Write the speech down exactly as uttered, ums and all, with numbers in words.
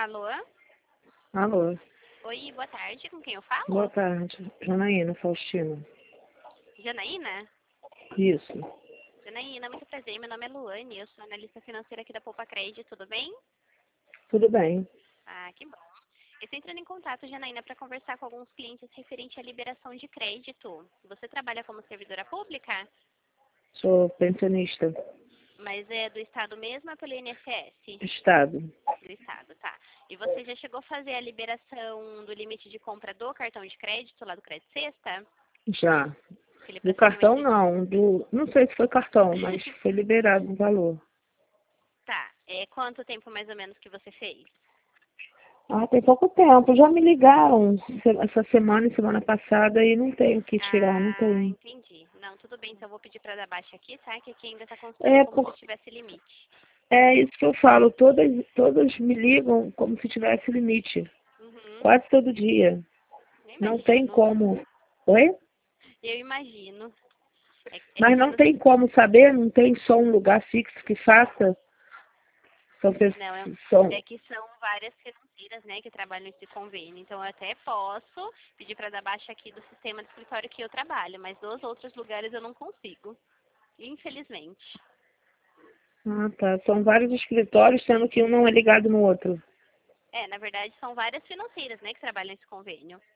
Alô? Alô, Oi, boa tarde. Com quem eu falo? boa tarde. Janaína Faustina. Janaína? Isso, Janaína, muito prazer. Meu nome é Luane. Eu sou analista financeira aqui da Poupa Crédito. Tudo bem? tudo bem. Ah, que bom. Eu estou entrando em contato, Janaína, para conversar com alguns clientes referente à liberação de crédito. Você trabalha como servidora pública? Sou pensionista. Mas é do Estado mesmo ou é pelo I N S S? Estado. Do Estado, tá. E você já chegou a fazer a liberação do limite de compra do cartão de crédito, lá do Crédito Sexta? Já. Aquele Do cartão procedimento... não. Do, não sei se foi cartão, mas foi liberado o valor. Tá. É, quanto tempo mais ou menos que você fez? Ah, tem pouco tempo. Já me ligaram se- essa semana e semana passada e não tenho o que tirar, não Ah, tenho. entendi. Não, tudo bem, então eu vou pedir para dar baixa aqui, tá? Que aqui ainda tá constando É, como se por, tivesse limite. é isso que eu falo. Todas, todas me ligam como se tivesse limite. Uhum, Quase todo dia. eu Não tem imagino. como. Oi? Eu imagino. É, é que Mas aqui não no... tem como saber, não tem só um lugar fixo que faça. São, pe- Não, é, são, é que são várias financeiras, né, que trabalham nesse convênio. Então eu até posso pedir para dar baixa aqui do sistema do escritório que eu trabalho, mas dos outros lugares eu não consigo. Infelizmente. ah, tá. São vários escritórios, sendo que um não é ligado no outro. É, na verdade são várias financeiras, né, que trabalham nesse convênio.